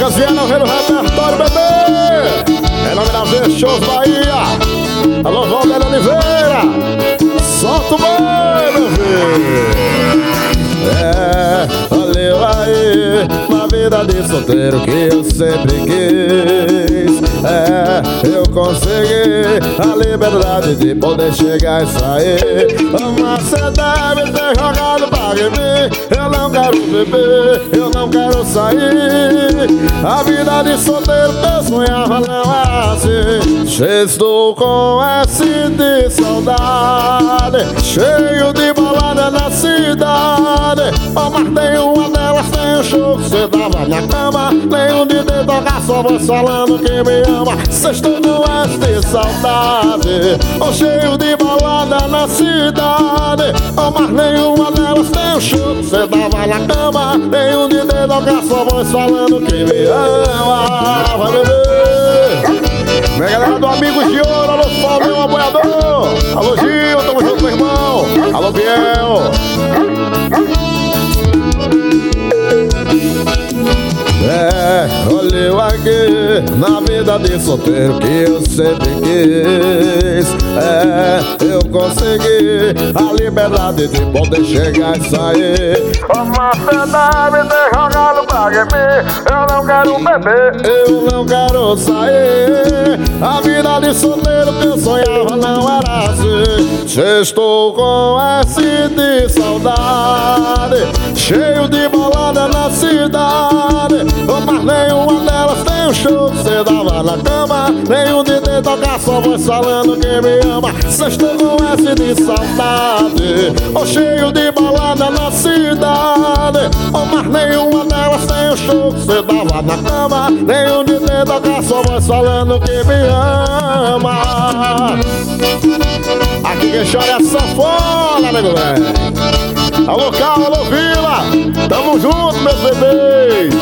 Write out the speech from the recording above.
músicas vieram ver no repertório, bebê. Em nome da V Shows Bahia. Alô, Valdeira Oliveira. Solta o boi, meu filho. Olha aí, uma vida de solteiro que eu sempre quis. Eu consegui a liberdade de poder chegar e sair. Mas você deve ter jogado para mim. Eu não quero beber, eu não quero sair. A vida de solteiro que eu sonhava não é assim. Estou com S de saudade, cheio de balada na cidade. Oh, mas nenhuma delas tem um show que cê dava na cama. Nenhum de tocar, só voz falando que me ama. Cê estou com S de saudade, oh, cheio de balada na cidade. Oh, mas nenhuma delas tem um show que cê dava na cama. Nenhum de tocar, só voz falando que me ama. Vai beber. Minha galera do Amigos de Ouro, alô Paulo, meu apoiador. Alô Gil, tamo junto, meu irmão. Alô Biel. Olha eu aqui na vida de solteiro que eu sempre quis. Eu consegui a liberdade de poder chegar e sair. Mas você deve ter jogado pra mim. Eu não quero beber, eu não quero sair. A vida de solteiro que eu sonhava não era assim. Estou com S de saudade, cheio de balada na cidade. Mas nenhuma delas tem um show que cê dava na cama. Nenhum de tocar, só voz falando que me ama. Cê estou com S de saudade, oh, cheio de balada na cidade. Oh, mas nenhuma delas tem um show que cê dava na cama. Nenhum de tocar, só voz falando que me ama. Aqui quem chora é a sanfona, nego velho. Alô Cal, alô Vila. Tamo junto, meus bebês.